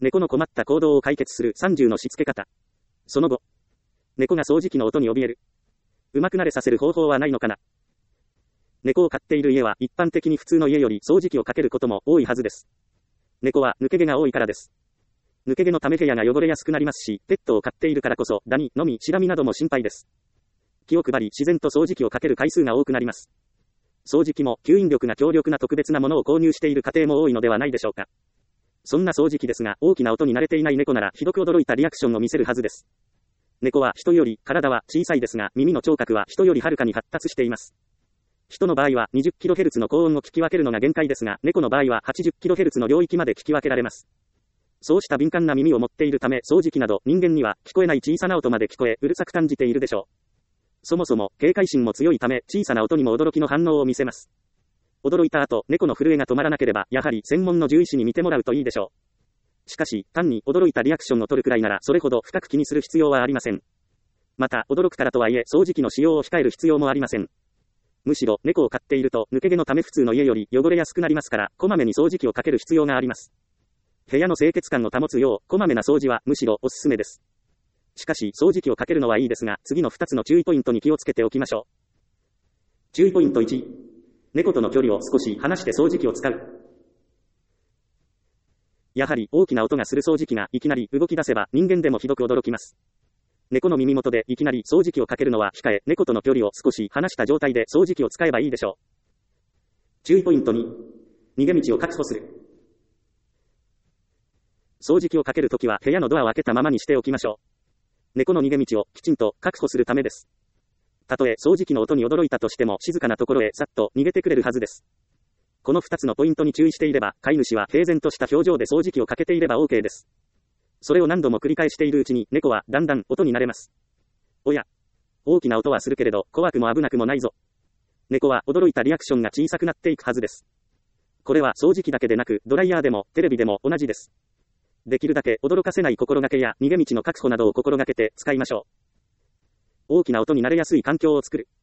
猫の困った行動を解決する30のしつけ方。その後、猫が掃除機の音に怯える。うまく慣れさせる方法はないのかな。猫を飼っている家は一般的に普通の家より掃除機をかけることも多いはずです。猫は抜け毛が多いからです。抜け毛のため部屋が汚れやすくなりますし、ペットを飼っているからこそダニ、ノミ、シラミなども心配です。気を配り自然と掃除機をかける回数が多くなります。掃除機も吸引力が強力な特別なものを購入している家庭も多いのではないでしょうか。そんな掃除機ですが、大きな音に慣れていない猫ならひどく驚いたリアクションを見せるはずです。猫は人より体は小さいですが、耳の聴覚は人よりはるかに発達しています。人の場合は 20kHz の高音を聞き分けるのが限界ですが、猫の場合は 80kHz の領域まで聞き分けられます。そうした敏感な耳を持っているため、掃除機など人間には聞こえない小さな音まで聞こえ、うるさく感じているでしょう。そもそも警戒心も強いため、小さな音にも驚きの反応を見せます。驚いた後、猫の震えが止まらなければ、やはり専門の獣医師に見てもらうといいでしょう。しかし、単に驚いたリアクションを取るくらいなら、それほど深く気にする必要はありません。また、驚くからとはいえ、掃除機の使用を控える必要もありません。むしろ、猫を飼っていると、抜け毛のため普通の家より汚れやすくなりますから、こまめに掃除機をかける必要があります。部屋の清潔感を保つよう、こまめな掃除は、むしろおすすめです。しかし、掃除機をかけるのはいいですが、次の2つの注意ポイントに気をつけておきましょう。注意ポイント1、猫との距離を少し離して掃除機を使う。やはり、大きな音がする掃除機がいきなり動き出せば、人間でもひどく驚きます。猫の耳元でいきなり掃除機をかけるのは控え、猫との距離を少し離した状態で掃除機を使えばいいでしょう。注意ポイント2、逃げ道を確保する。掃除機をかけるときは部屋のドアを開けたままにしておきましょう。猫の逃げ道をきちんと確保するためです。たとえ掃除機の音に驚いたとしても静かなところへさっと逃げてくれるはずです。この2つのポイントに注意していれば、飼い主は平然とした表情で掃除機をかけていれば OK です。それを何度も繰り返しているうちに猫はだんだん音に慣れます。おや、大きな音はするけれど怖くも危なくもないぞ。猫は驚いたリアクションが小さくなっていくはずです。これは掃除機だけでなくドライヤーでもテレビでも同じです。できるだけ驚かせない心がけや逃げ道の確保などを心がけて使いましょう。大きな音に慣れやすい環境を作る。